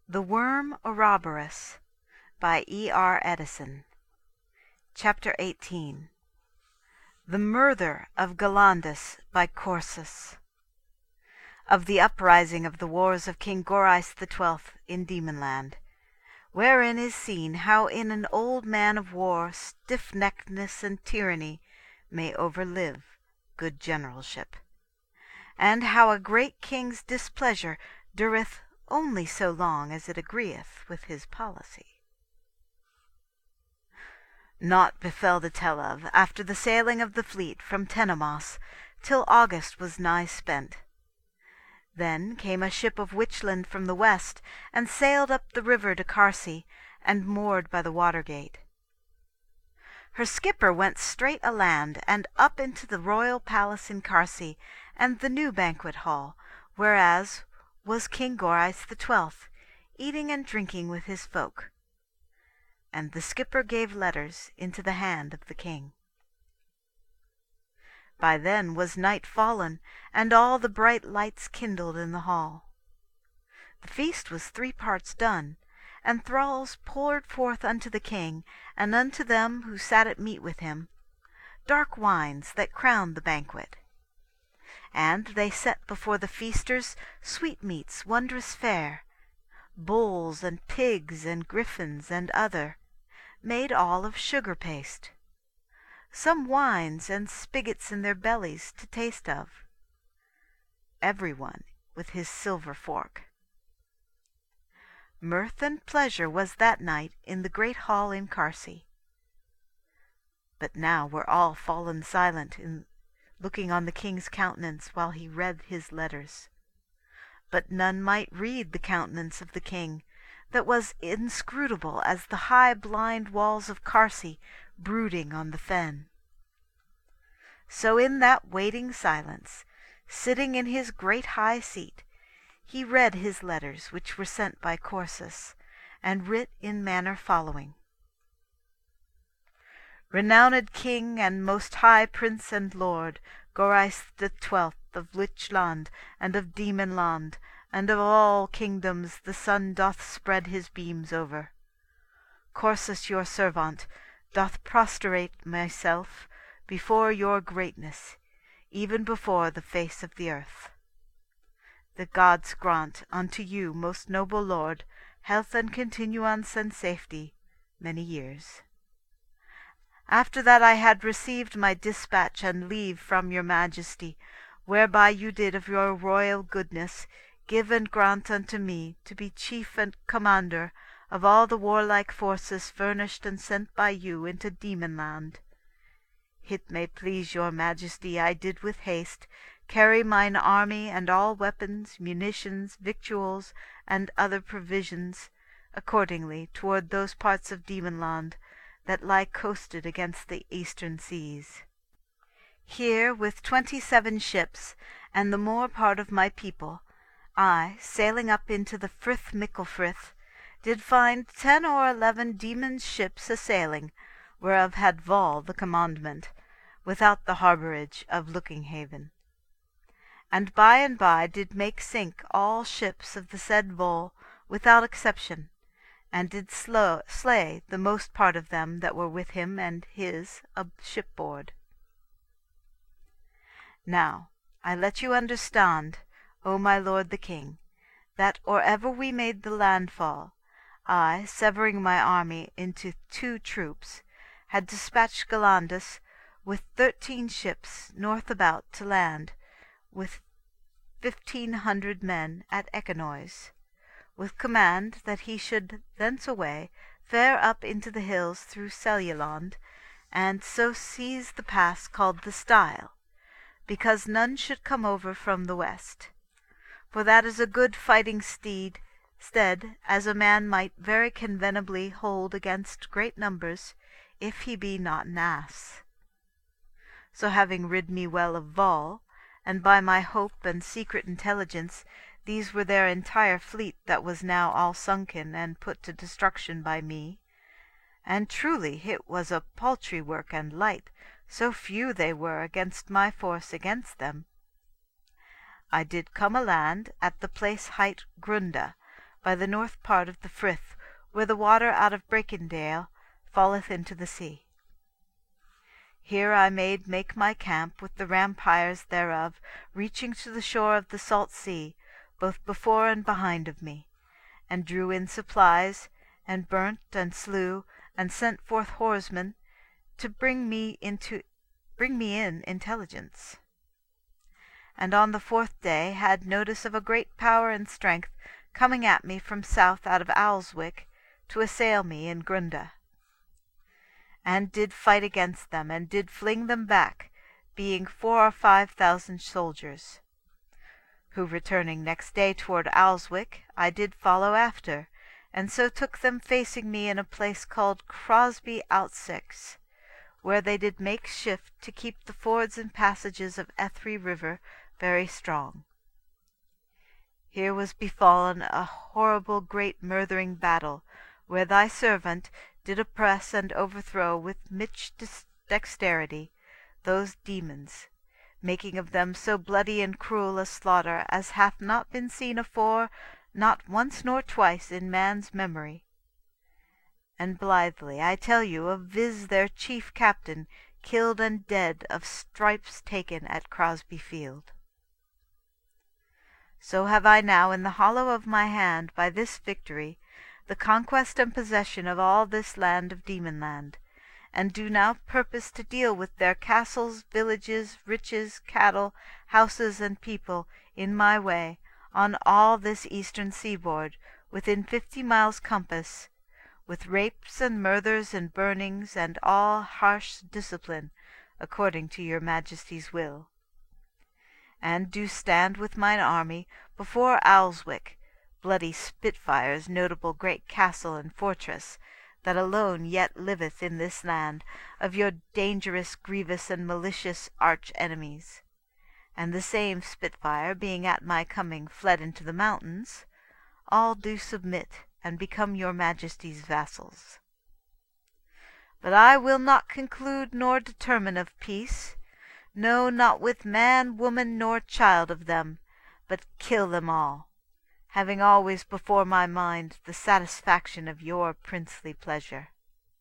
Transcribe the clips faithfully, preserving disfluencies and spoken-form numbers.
THE WORM Ouroboros by E. R. Edison. Chapter eighteen. The Murther of Galandus by Chorsus. Of the uprising of the wars of King Goryce the twelfth in Demonland, wherein is seen how in an old man of war stiff-neckedness and tyranny may overlive good generalship, and how a great king's displeasure dureth only so long as it agreeth with his policy. Naught befell to tell of after the sailing of the fleet from Tenemas till August was nigh spent. Then came a ship of Witchland from the west, and sailed up the river to Carse, and moored by the water gate. Her skipper went straight aland, and up into the royal palace in Carse, and the new banquet hall, whereas was King Goryce the twelfth, eating and drinking with his folk. And the skipper gave letters into the hand of the king. By then was night fallen, and all the bright lights kindled in the hall. The feast was three parts done, and thralls poured forth unto the king, and unto them who sat at meat with him, dark wines that crowned the banquet. And they set before the feasters sweetmeats wondrous fair, bulls and pigs and griffins and other, made all of sugar paste, some wines and spigots in their bellies to taste of, every one with his silver fork. Mirth and pleasure was that night in the great hall in Carse. But now were all fallen silent in looking on the king's countenance while he read his letters. But none might read the countenance of the king, that was inscrutable as the high blind walls of Carse brooding on the fen. So in that waiting silence, sitting in his great high seat, he read his letters which were sent by Chorsus, and writ in manner following. Renowned King and most high Prince and Lord, Goryce the twelfth of Witchland and of Demonland, and of all kingdoms the sun doth spread his beams over. Chorsus your servant doth prostrate myself before your greatness, even before the face of the earth. The gods grant unto you, most noble lord, health and continuance and safety many years. After that I had received my dispatch and leave from your majesty, whereby you did of your royal goodness give and grant unto me to be chief and commander of all the warlike forces furnished and sent by you into Demonland, it may please your majesty I did with haste carry mine army and all weapons, munitions, victuals, and other provisions, accordingly toward those parts of Demonland that lie coasted against the eastern seas. Here with twenty-seven ships, and the more part of my people, I, sailing up into the Frith Micklefrith, did find ten or eleven demons' ships a-sailing, whereof had Val the commandment, without the harbourage of Looking-haven. And by and by did make sink all ships of the said Val without exception, and did slow, slay the most part of them that were with him and his a shipboard. Now I let you understand, O my lord the king, that or ever we made the landfall, I, severing my army into two troops, had dispatched Galandus with thirteen ships north about to land, with fifteen hundred men at Echinois, with command that he should thence away fare up into the hills through Celluland, and so seize the pass called the Stile, because none should come over from the west. For that is a good fighting steed, stead as a man might very convenably hold against great numbers, if he be not an ass. So having rid me well of Val, and by my hope and secret intelligence these were their entire fleet that was now all sunken and put to destruction by me, and truly it was a paltry work and light, so few they were against my force against them, I did come a land at the place hight Grunda, by the north part of the Frith, where the water out of Brakendale falleth into the sea. Here I made make my camp, with the rampires thereof, reaching to the shore of the salt sea, both before and behind of me, and drew in supplies, and burnt and slew, and sent forth horsemen to bring me into bring me in intelligence. And on the fourth day had notice of a great power and strength coming at me from south out of Alswick to assail me in Grunda, and did fight against them, and did fling them back, being four or five thousand soldiers, who returning next day toward Alswick, I did follow after, and so took them facing me in a place called Crosby Outsix, where they did make shift to keep the fords and passages of Ethry river very strong. Here was befallen a horrible great murthering battle, where thy servant did oppress and overthrow with much dexterity those demons, making of them so bloody and cruel a slaughter as hath not been seen afore, not once nor twice in man's memory. And blithely I tell you of Viz their chief captain, killed and dead of stripes taken at Crosby field. So have I now in the hollow of my hand, by this victory, the conquest and possession of all this land of Demonland, and do now purpose to deal with their castles, villages, riches, cattle, houses, and people, in my way, on all this eastern seaboard, within fifty miles compass, with rapes and murthers and burnings, and all harsh discipline, according to your Majesty's will. And do stand with mine army before Alswick, bloody Spitfire's notable great castle and fortress, that alone yet liveth in this land, of your dangerous, grievous, and malicious arch-enemies. And the same Spitfire, being at my coming fled into the mountains, all do submit, and become your Majesty's vassals. But I will not conclude nor determine of peace, no, not with man, woman, nor child of them, but kill them all, having always before my mind the satisfaction of your princely pleasure.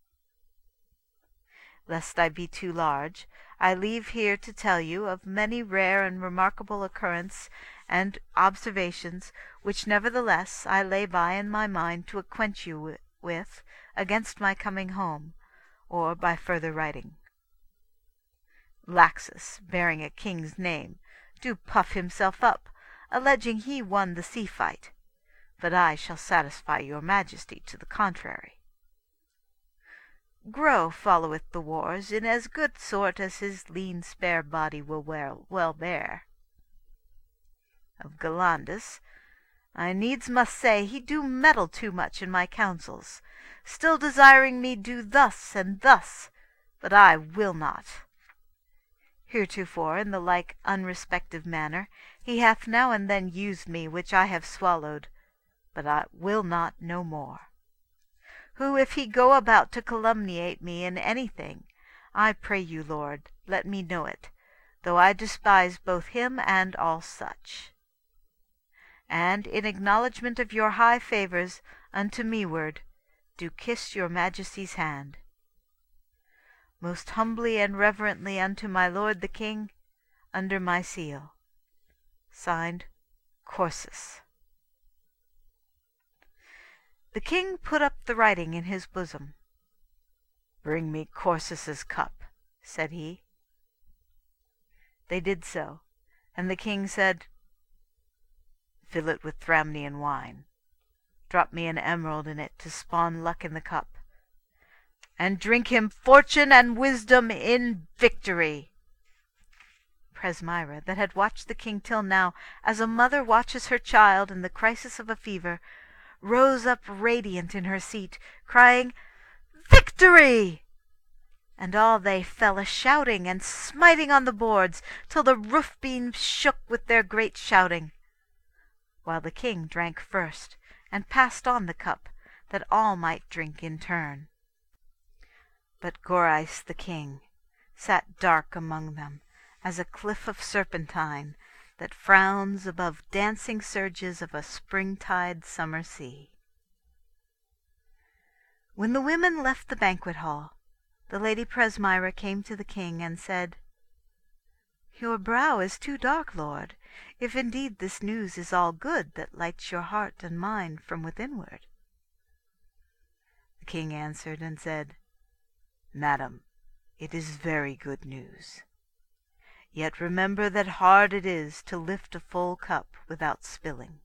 Lest I be too large, I leave here to tell you of many rare and remarkable occurrence and observations, which nevertheless I lay by in my mind to acquaint you with against my coming home, or by further writing. Laxus, bearing a king's name, do puff himself up, alleging he won the sea-fight, but I shall satisfy your Majesty to the contrary. Grow followeth the wars in as good sort as his lean spare body will well, well bear. Of Galandus, I needs must say he do meddle too much in my counsels, still desiring me do thus and thus, but I will not. Heretofore in the like unrespective manner he hath now and then used me, which I have swallowed, but I will not no more. Who, if he go about to calumniate me in anything, I pray you, Lord, let me know it, though I despise both him and all such. And in acknowledgment of your high favours unto meward, do kiss your Majesty's hand. Most humbly and reverently unto my lord the King, under my seal. Signed, Corsus. The King put up the writing in his bosom. "Bring me Corsus's cup," said he. They did so, and the King said, "Fill it with Thramnian wine. Drop me an emerald in it to spawn luck in the cup. And drink him fortune and wisdom in victory." Presmyra, that had watched the King till now, as a mother watches her child in the crisis of a fever, rose up radiant in her seat, crying, "Victory!" And all they fell a-shouting and smiting on the boards, till the roof beams shook with their great shouting, while the King drank first, and passed on the cup, that all might drink in turn. But Gorais the King sat dark among them, as a cliff of serpentine, that frowns above dancing surges of a springtide summer sea. When the women left the banquet hall, the Lady Presmyra came to the King and said, "Your brow is too dark, Lord, if indeed this news is all good that lights your heart and mind from withinward." The King answered and said, "Madam, it is very good news. Yet remember that hard it is to lift a full cup without spilling."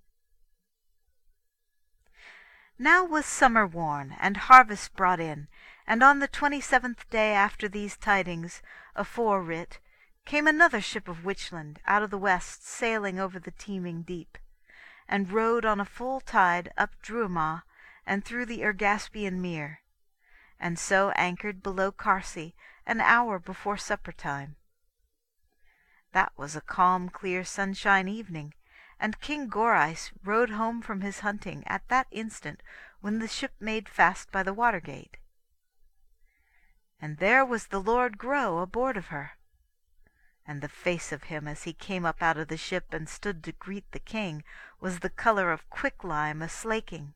Now was summer worn, and harvest brought in, and on the twenty-seventh day after these tidings aforewrit came another ship of Witchland out of the west sailing over the teeming deep, and rode on a full tide up Druimah and through the Ergaspian mere, and so anchored below Carse an hour before supper time. That was a calm clear sunshine evening, and King Gorais rode home from his hunting at that instant when the ship made fast by the water gate. And there was the Lord Groe aboard of her, and the face of him as he came up out of the ship and stood to greet the King was the colour of quicklime a slaking.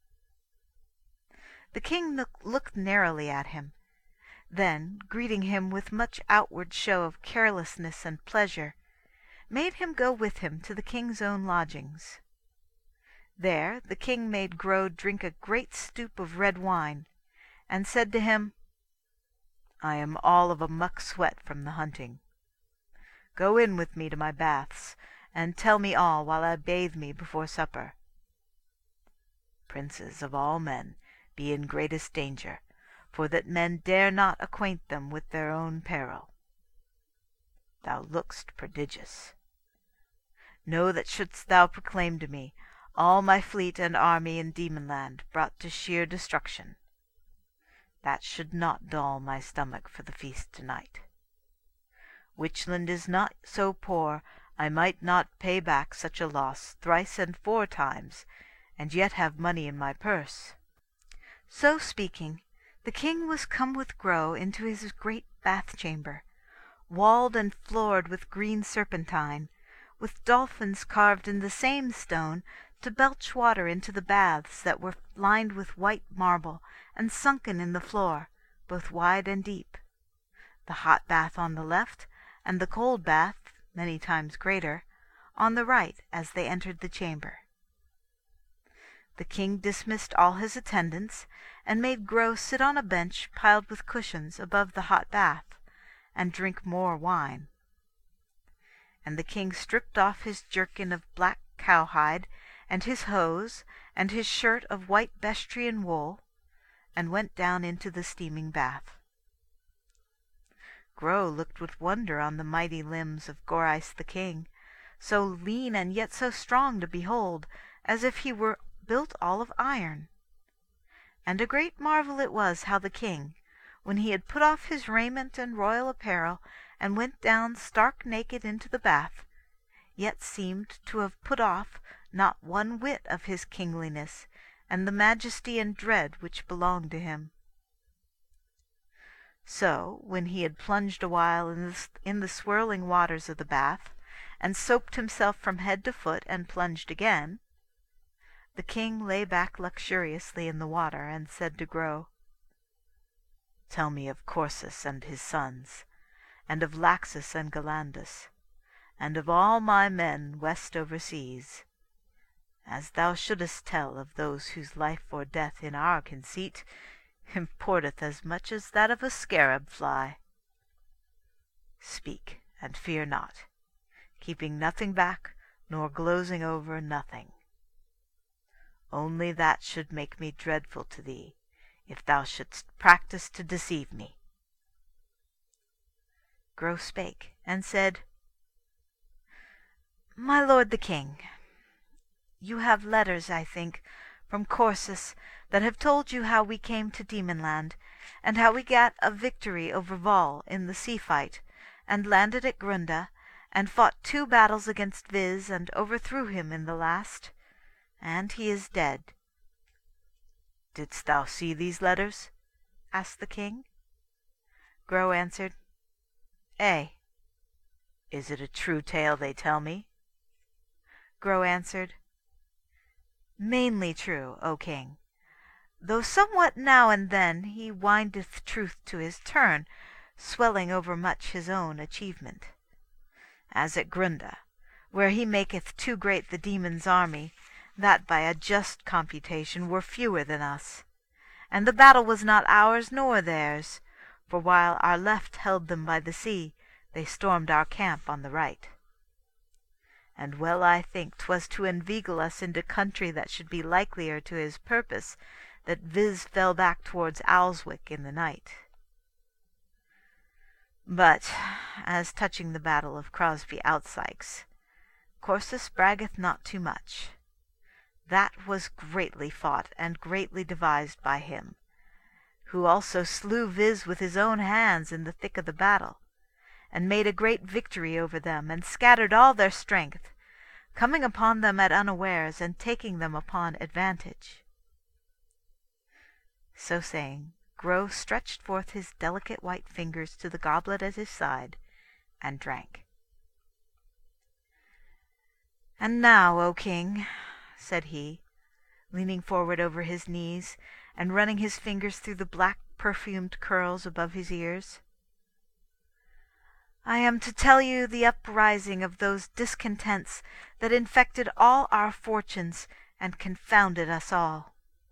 The King looked narrowly at him, then, greeting him with much outward show of carelessness and pleasure, made him go with him to the King's own lodgings. There the King made Groe drink a great stoup of red wine, and said to him, "I am all of a muck sweat from the hunting. Go in with me to my baths, and tell me all while I bathe me before supper. Princes of all men be in greatest danger, for that men dare not acquaint them with their own peril. Thou look'st prodigious. Know that shouldst thou proclaim to me all my fleet and army in Demonland brought to sheer destruction, that should not dull my stomach for the feast to-night. Witchland is not so poor I might not pay back such a loss thrice and four times, and yet have money in my purse." So speaking, the King was come with Groe into his great bath chamber, walled and floored with green serpentine, with dolphins carved in the same stone to belch water into the baths that were lined with white marble and sunken in the floor, both wide and deep, the hot bath on the left, and the cold bath, many times greater, on the right as they entered the chamber. The King dismissed all his attendants, and made Groe sit on a bench piled with cushions above the hot bath, and drink more wine. And the King stripped off his jerkin of black cowhide, and his hose, and his shirt of white Bestrian wool, and went down into the steaming bath. Groe looked with wonder on the mighty limbs of Gorais the King, so lean and yet so strong to behold, as if he were built all of iron. And a great marvel it was how the King, when he had put off his raiment and royal apparel, and went down stark naked into the bath, yet seemed to have put off not one whit of his kingliness, and the majesty and dread which belonged to him. So, when he had plunged awhile in the, in the swirling waters of the bath, and soaped himself from head to foot, and plunged again, the King lay back luxuriously in the water, and said to Groe, "Tell me of Corsus and his sons, and of Laxus and Galandus, and of all my men west over seas, as thou shouldest tell of those whose life or death in our conceit importeth as much as that of a scarab fly. Speak, and fear not, keeping nothing back, nor glozing over nothing. Only that should make me dreadful to thee, if thou shouldst practise to deceive me." Groe spake, and said, "My lord the King, you have letters, I think, from Corsus, that have told you how we came to Demonland, and how we gat a victory over Vol in the sea fight, and landed at Grunda, and fought two battles against Viz, and overthrew him in the last, and he is dead." "Didst thou see these letters?" asked the King. Groe answered, "Ay." "Is it a true tale they tell me?" Gro answered. Mainly true, O King, though somewhat now and then he windeth truth to his turn, swelling overmuch his own achievement. As at Grunda, where he maketh too great the demon's army, that by a just computation were fewer than us. And the battle was not ours nor theirs, for while our left held them by the sea, they stormed our camp on the right. And well I think 'twas to inveigle us into country that should be likelier to his purpose, that Viz fell back towards Alswick in the night. But as touching the battle of Crosby Outsykes, Corsus braggeth not too much. That was greatly fought and greatly devised by him, who also slew Viz with his own hands in the thick of the battle, and made a great victory over them, and scattered all their strength, coming upon them at unawares, and taking them upon advantage. So saying, Gro stretched forth his delicate white fingers to the goblet at his side, and drank. "And now, O King," said he, leaning forward over his knees, and running his fingers through the black perfumed curls above his ears, "I am to tell you the uprising of those discontents that infected all our fortunes and confounded us all.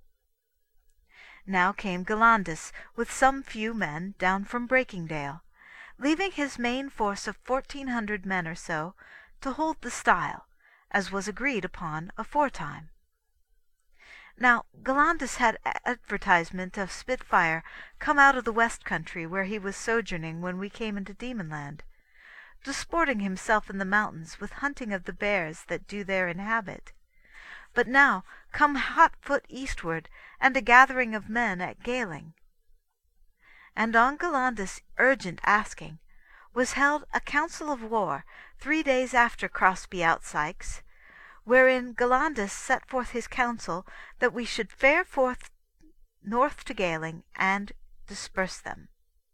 Now came Galandus with some few men down from Breakingdale, leaving his main force of fourteen hundred men or so to hold the stile, as was agreed upon aforetime. Now Galandus had advertisement of Spitfire come out of the west country where he was sojourning when we came into Demonland, disporting himself in the mountains with hunting of the bears that do there inhabit, but now come hot foot eastward, and a gathering of men at Galing. And on Galandus' urgent asking was held a council of war three days after Crosby Outsykes, wherein Galandus set forth his counsel that we should fare forth north to Galing and disperse them.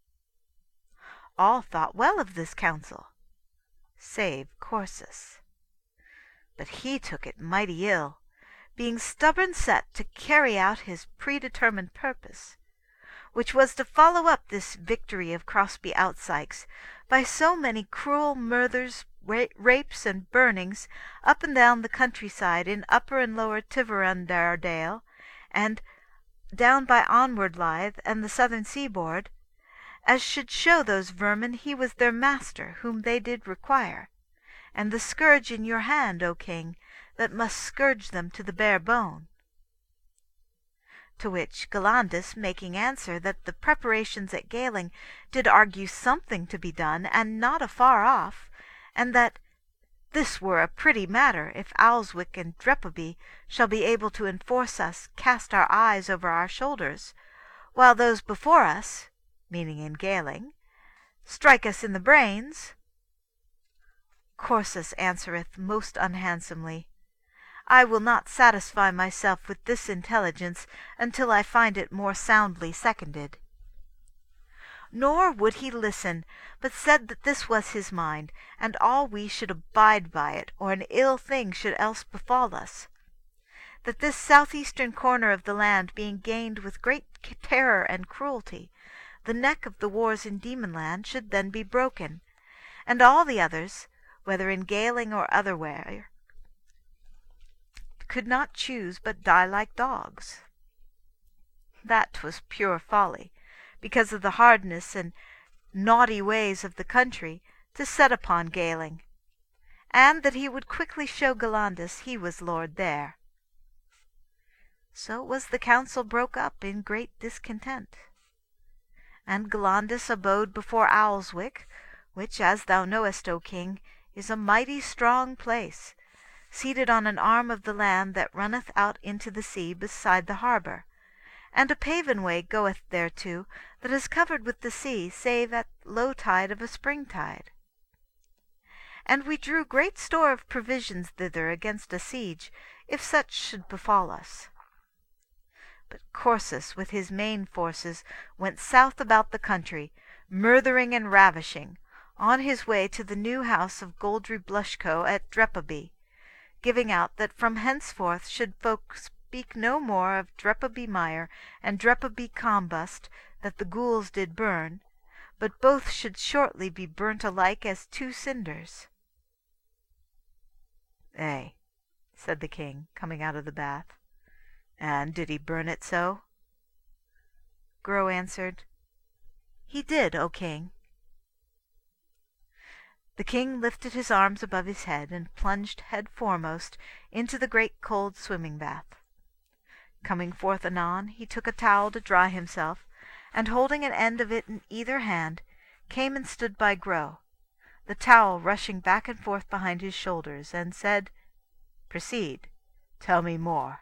All thought well of this counsel, save Corsus. But he took it mighty ill, being stubborn set to carry out his predetermined purpose, which was to follow up this victory of Crosby Outsykes by so many cruel murders, rapes, and burnings up and down the countryside in Upper and Lower Tiverundardale, and down by Onward Lythe and the southern seaboard, as should show those vermin he was their master whom they did require, and the scourge in your hand, O King, that must scourge them to the bare bone. To which Galandus, making answer that the preparations at Galing did argue something to be done, and not afar off, and that this were a pretty matter if Alswick and Drepaby shall be able to enforce us cast our eyes over our shoulders, while those before us, meaning in Galing, strike us in the brains. Corsus answereth most unhandsomely, I will not satisfy myself with this intelligence until I find it more soundly seconded. Nor would he listen, but said that this was his mind, and all we should abide by it, or an ill thing should else befall us. That this southeastern corner of the land being gained with great terror and cruelty, the neck of the wars in Demonland should then be broken, and all the others, whether in Galing or otherwhere, could not choose but die like dogs. That 'twas pure folly, because of the hardness and naughty ways of the country, to set upon Galing, and that he would quickly show Galandus he was lord there. So was the council broke up in great discontent. And Galandus abode before Alswick, which, as thou knowest, O King, is a mighty strong place, seated on an arm of the land that runneth out into the sea beside the harbour, and a paven way goeth thereto that is covered with the sea, save at low tide of a spring tide. And we drew great store of provisions thither against a siege, if such should befall us. But Corsus with his main forces went south about the country, murthering and ravishing, on his way to the new house of Goldry Blushko at Drepaby, giving out that from henceforth should folk speak no more of Drepaby Mire and Drepaby Combust that the ghouls did burn, but both should shortly be burnt alike as two cinders. "Ay," said the king, coming out of the bath. "And did he burn it so?" Groe answered, "He did, O king." The king lifted his arms above his head and plunged head foremost into the great cold swimming bath. Coming forth anon, he took a towel to dry himself, and holding an end of it in either hand, came and stood by Groe, the towel rushing back and forth behind his shoulders, and said, "Proceed, tell me more."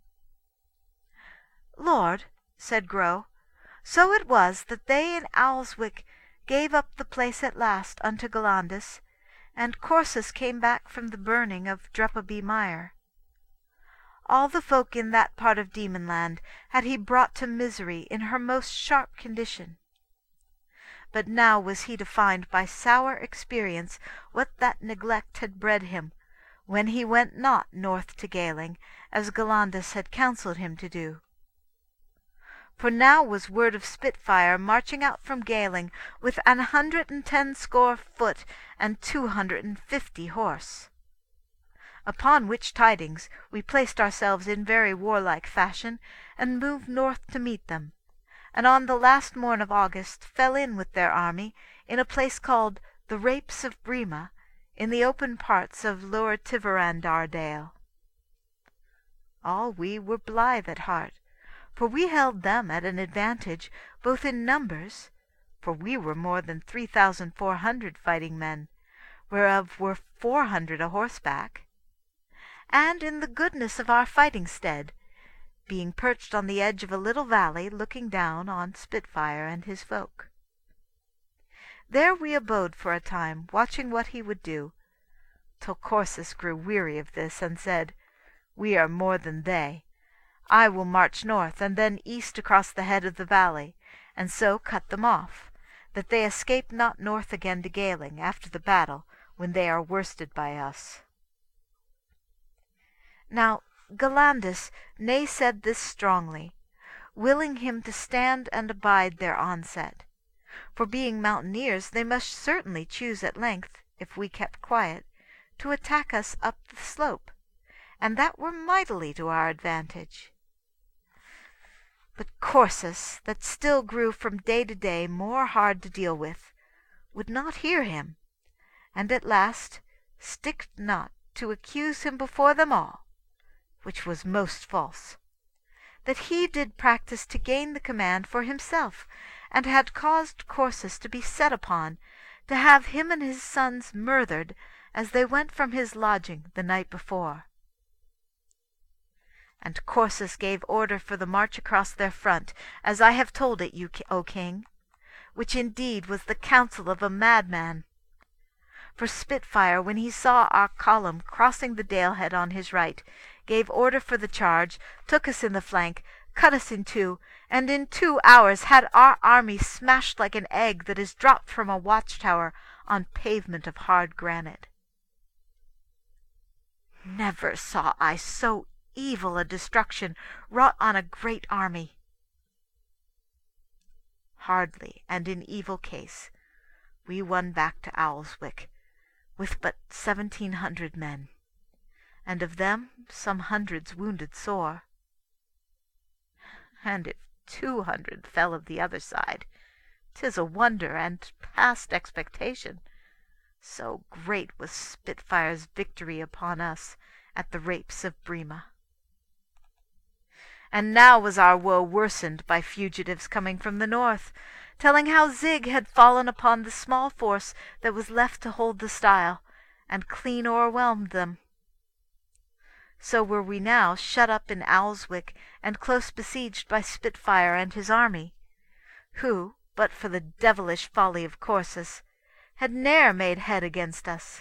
"Lord," said Groe, "so it was that they in Owlswick gave up the place at last unto Galandus, and Corsus came back from the burning of Drepaby Mire. All the folk in that part of Demonland had he brought to misery in her most sharp condition. But now was he to find by sour experience what that neglect had bred him, when he went not north to Galing, as Galandus had counselled him to do. For now was word of Spitfire marching out from Galing with an hundred and ten score foot and two hundred and fifty horse. Upon which tidings we placed ourselves in very warlike fashion, and moved north to meet them, and on the last morn of August fell in with their army in a place called the Rapes of Brema, in the open parts of Lower Tiverandar Dale. All we were blithe at heart, for we held them at an advantage, both in numbers, for we were more than three thousand four hundred fighting men, whereof were four hundred a horseback, and in the goodness of our fighting stead, being perched on the edge of a little valley looking down on Spitfire and his folk. There we abode for a time, watching what he would do, till Corsus grew weary of this, and said, "We are more than they. I will march north, and then east across the head of the valley, and so cut them off, that they escape not north again to Galing after the battle, when they are worsted by us." Now Galandus ne said this strongly, willing him to stand and abide their onset. For being mountaineers, they must certainly choose at length, if we kept quiet, to attack us up the slope, and that were mightily to our advantage. But Corsus, that still grew from day to day more hard to deal with, would not hear him, and at last sticked not to accuse him before them all, which was most false, that he did practise to gain the command for himself, and had caused Corsus to be set upon, to have him and his sons murthered as they went from his lodging the night before. And Corsus gave order for the march across their front, as I have told it you, O king, which indeed was the counsel of a madman. For Spitfire, when he saw our column crossing the Dalehead on his right, gave order for the charge, took us in the flank, cut us in two, and in two hours had our army smashed like an egg that is dropped from a watchtower on pavement of hard granite. Never saw I so evil a destruction wrought on a great army. Hardly, and in evil case, we won back to Owlswick, with but seventeen hundred men, and of them some hundreds wounded sore. And if two hundred fell of the other side, 'tis a wonder and past expectation, so great was Spitfire's victory upon us at the Rapes of Brema. And now was our woe worsened by fugitives coming from the north, telling how Zig had fallen upon the small force that was left to hold the stile, and clean o'erwhelmed them. So were we now shut up in Owlswick, and close besieged by Spitfire and his army, who, but for the devilish folly of Corsus, had ne'er made head against us.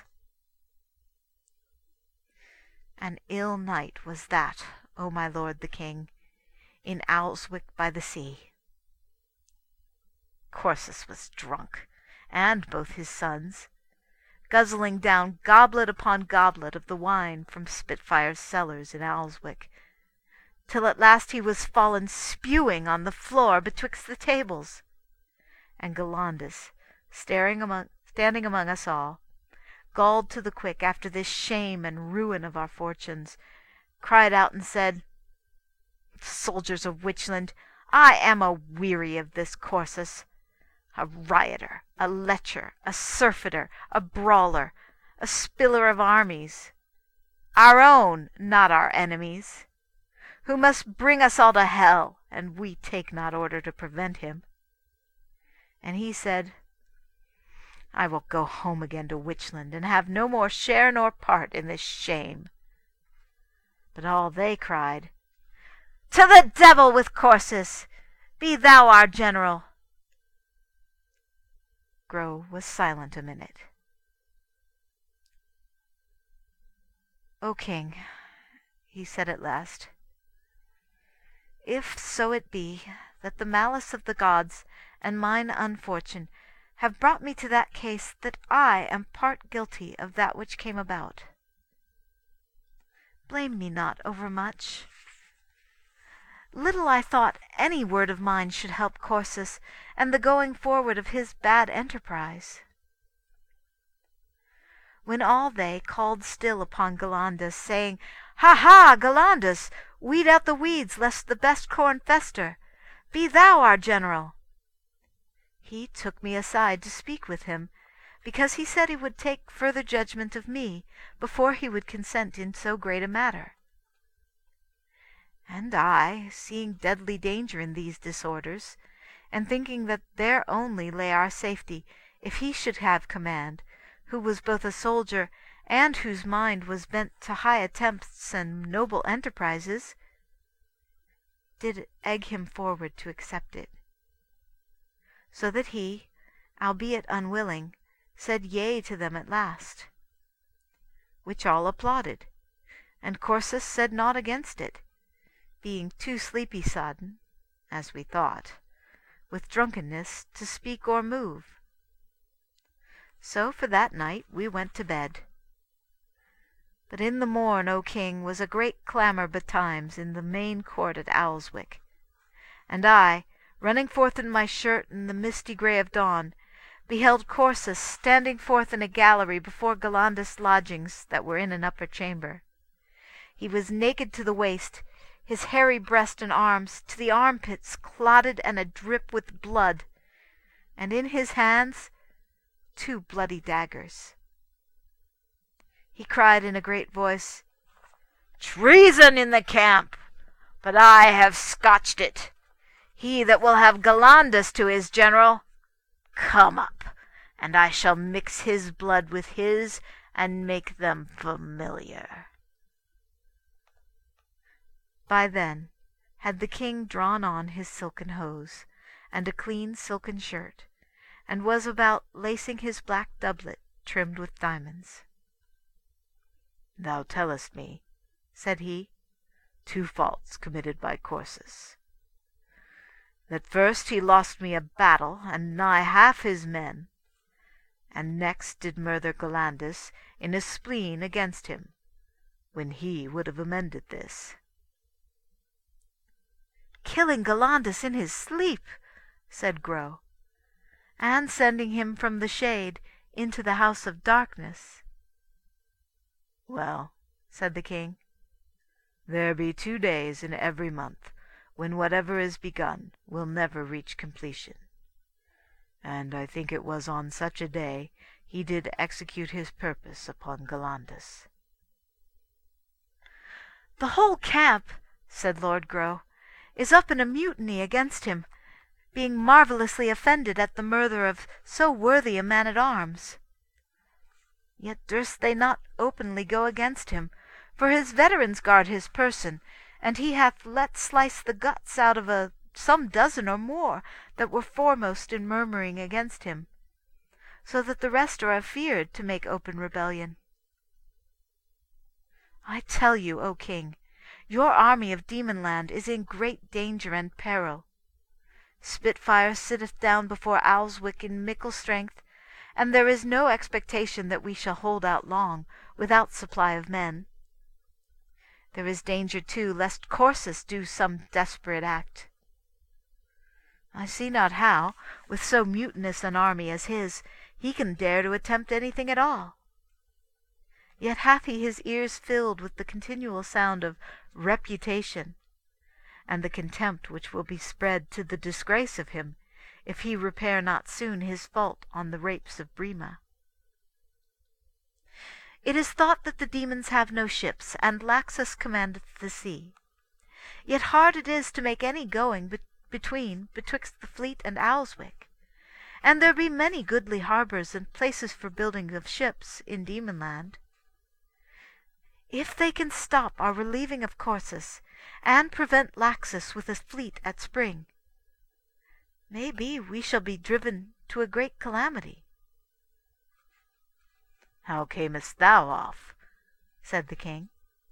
An ill night was that, O my lord the king, in Owlswick by the sea. Corsus was drunk, and both his sons. guzzling down goblet upon goblet of the wine from Spitfire's cellars in Alswick, till at last he was fallen spewing on the floor betwixt the tables. And Gallandus, staring among, standing among us all, galled to the quick after this shame and ruin of our fortunes, cried out and said, "Soldiers of Witchland, I am a weary of this Corsus. A rioter, a lecher, a surfeiter, a brawler, a spiller of armies, our own, not our enemies, who must bring us all to hell, and we take not order to prevent him." And he said, "I will go home again to Witchland, and have no more share nor part in this shame." But all they cried, "To the devil with Corsus! Be thou our general." Groe was silent a minute. "O King," he said at last, "if so it be that the malice of the gods and mine unfortune have brought me to that case that I am part guilty of that which came about, blame me not overmuch. Little I thought any word of mine should help Corsus and the going forward of his bad enterprise. When all they called still upon Gallandus, saying, 'Ha, ha, Gallandus, weed out the weeds, lest the best corn fester. Be thou our general,' he took me aside to speak with him, because he said he would take further judgment of me before he would consent in so great a matter. And I, seeing deadly danger in these disorders, and thinking that there only lay our safety if he should have command, who was both a soldier and whose mind was bent to high attempts and noble enterprises, did egg him forward to accept it. So that he, albeit unwilling, said yea to them at last. Which all applauded, and Corsus said naught against it, being too sleepy sodden, as we thought, with drunkenness to speak or move. So for that night we went to bed. But in the morn, O King, was a great clamour betimes in the main court at Alswick, and I, running forth in my shirt in the misty grey of dawn, beheld Corsus standing forth in a gallery before Gallandus' lodgings that were in an upper chamber. He was naked to the waist, his hairy breast and arms to the armpits clotted and adrip with blood, and in his hands two bloody daggers. He cried in a great voice, "Treason in the camp! But I have scotched it. He that will have Gallandus to his general, come up, and I shall mix his blood with his and make them familiar." By then had the king drawn on his silken hose, and a clean silken shirt, and was about lacing his black doublet trimmed with diamonds. "Thou tellest me," said he, "two faults committed by Corsus. That first he lost me a battle, and nigh half his men, and next did murther Gallandus in his spleen against him, when he would have amended this." "Killing Gallandus in his sleep," said Groe, "and sending him from the shade into the house of darkness." "Well," said the king, "there be two days in every month when whatever is begun will never reach completion, and I think it was on such a day he did execute his purpose upon Gallandus." "The whole camp," said Lord Groe, "is up in a mutiny against him, being marvellously offended at the murder of so worthy a man-at-arms. Yet durst they not openly go against him, for his veterans guard his person, and he hath let slice the guts out of a some dozen or more that were foremost in murmuring against him, so that the rest are afeared to make open rebellion. I tell you, O King, your army of Demonland is in great danger and peril. Spitfire sitteth down before Alswick in mickle strength, and there is no expectation that we shall hold out long, without supply of men. There is danger, too, lest Corsus do some desperate act. I see not how, with so mutinous an army as his, he can dare to attempt anything at all. Yet hath he his ears filled with the continual sound of reputation, and the contempt which will be spread to the disgrace of him, if he repair not soon his fault on the rapes of Brima. It is thought that the demons have no ships, and Laxus commandeth the sea. Yet hard it is to make any going be between betwixt the fleet and Owlswick, and there be many goodly harbours and places for building of ships in Demonland. If they can stop our relieving of Corsus, and prevent Laxus with a fleet at spring, may be we shall be driven to a great calamity. How camest thou off? Said the king.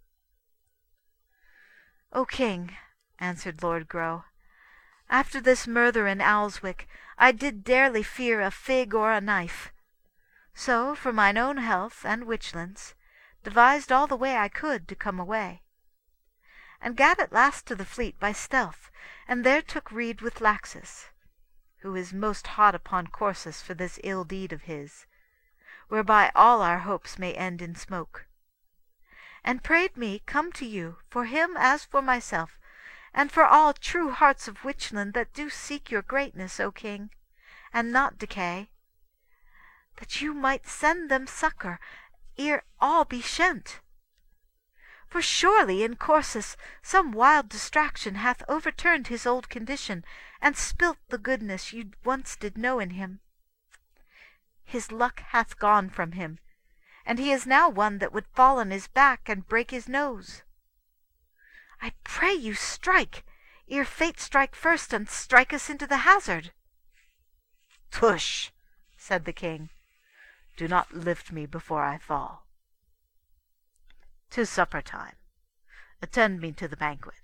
O king, answered Lord Groe, after this murther in Owlswick, I did darely fear a fig or a knife. So, for mine own health and Witchland's, devised all the way I could to come away. And gat at last to the fleet by stealth, and there took rede with Laxus, who is most hot upon Corsus for this ill deed of his, whereby all our hopes may end in smoke. And prayed me come to you, for him as for myself, and for all true hearts of Witchland that do seek your greatness, O king, and not decay, that you might send them succour ere all be shent. For surely in Corsus some wild distraction hath overturned his old condition, and spilt the goodness you once did know in him. His luck hath gone from him, and he is now one that would fall on his back and break his nose. I pray you strike, ere fate strike first, and strike us into the hazard. Tush, said the king, do not lift me before I fall. 'Tis supper time. Attend me to the banquet.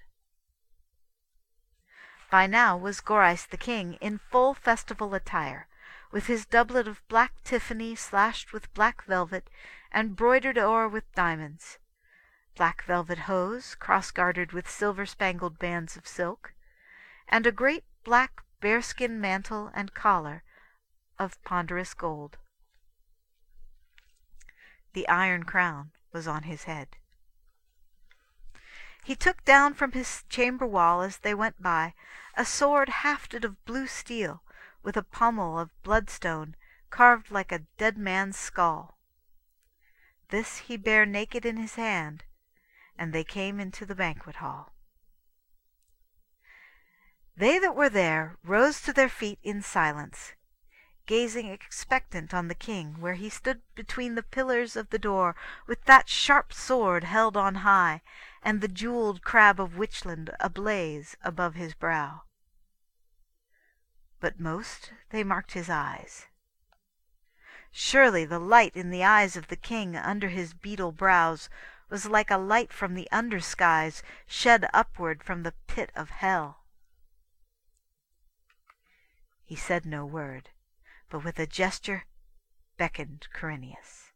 By now was Gorais the king in full festival attire, with his doublet of black tiffany slashed with black velvet, and broidered o'er with diamonds, black velvet hose cross-gartered with silver-spangled bands of silk, and a great black bearskin mantle and collar of ponderous gold. The iron crown was on his head. He took down from his chamber wall as they went by a sword hafted of blue steel, with a pommel of bloodstone carved like a dead man's skull. This he bare naked in his hand, and they came into the banquet hall. They that were there rose to their feet in silence, gazing expectant on the king, where he stood between the pillars of the door, with that sharp sword held on high, and the jewelled crab of Witchland ablaze above his brow. But most they marked his eyes. Surely the light in the eyes of the king under his beetle brows was like a light from the under skies shed upward from the pit of hell. He said no word, but with a gesture beckoned Corineus.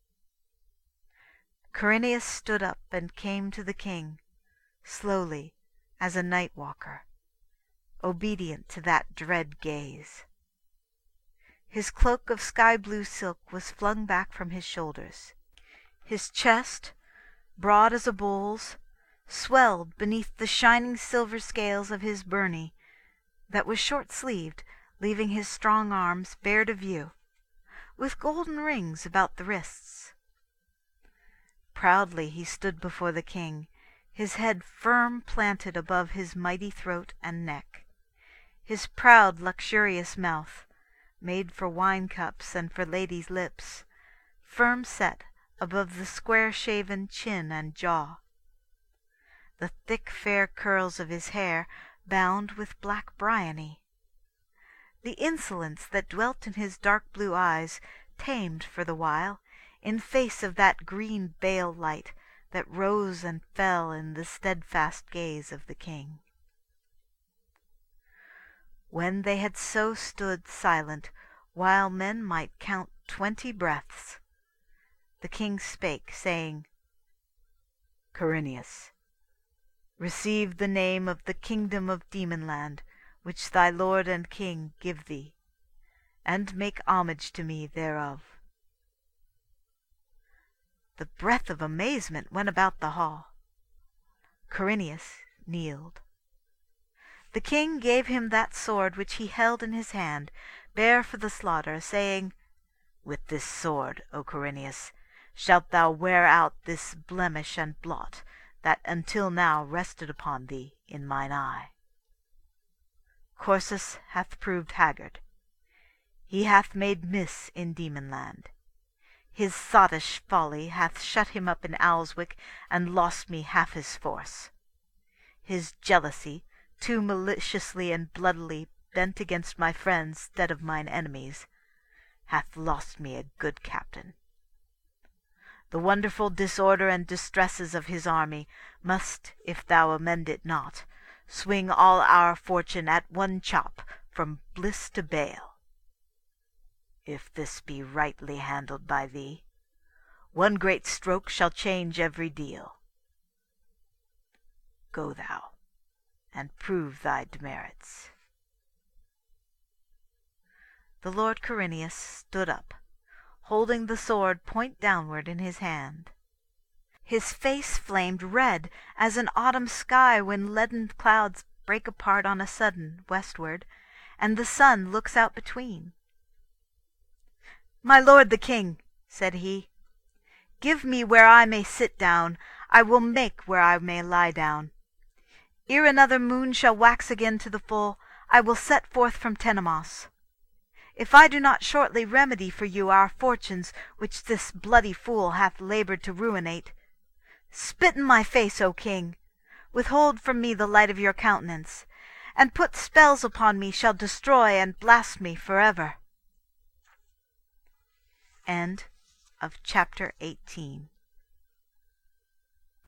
Corineus stood up and came to the king, slowly as a night walker, obedient to that dread gaze. His cloak of sky-blue silk was flung back from his shoulders. His chest, broad as a bull's, swelled beneath the shining silver scales of his byrnie, that was short-sleeved, leaving his strong arms bare to view, with golden rings about the wrists. Proudly he stood before the king, his head firm planted above his mighty throat and neck, his proud luxurious mouth, made for wine-cups and for ladies' lips, firm set above the square-shaven chin and jaw. The thick fair curls of his hair bound with black bryony. The insolence that dwelt in his dark blue eyes tamed for the while, in face of that green bale light that rose and fell in the steadfast gaze of the king. When they had so stood silent, while men might count twenty breaths, the king spake, saying, Corineus, receive the name of the kingdom of Demonland, which thy lord and king give thee, and make homage to me thereof. The breath of amazement went about the hall. Corineus kneeled. The king gave him that sword which he held in his hand, bare for the slaughter, saying, With this sword, O Corineus, shalt thou wear out this blemish and blot that until now rested upon thee in mine eye. Corsus hath proved haggard. He hath made miss in Demonland. His sottish folly hath shut him up in Owlswick and lost me half his force. His jealousy, too maliciously and bloodily bent against my friends stead of mine enemies, hath lost me a good captain. The wonderful disorder and distresses of his army must, if thou amend it not, swing all our fortune at one chop from bliss to bale. If this be rightly handled by thee, one great stroke shall change every deal. Go thou, and prove thy demerits. The Lord Corineus stood up, holding the sword point downward in his hand. His face flamed red as an autumn sky when leaden clouds break apart on a sudden westward, and the sun looks out between. My lord the king, said he, give me where I may sit down, I will make where I may lie down. Ere another moon shall wax again to the full, I will set forth from Tenemas. If I do not shortly remedy for you our fortunes, which this bloody fool hath laboured to ruinate, spit in my face, O king, withhold from me the light of your countenance, and put spells upon me shall destroy and blast me for ever. End of chapter eighteen.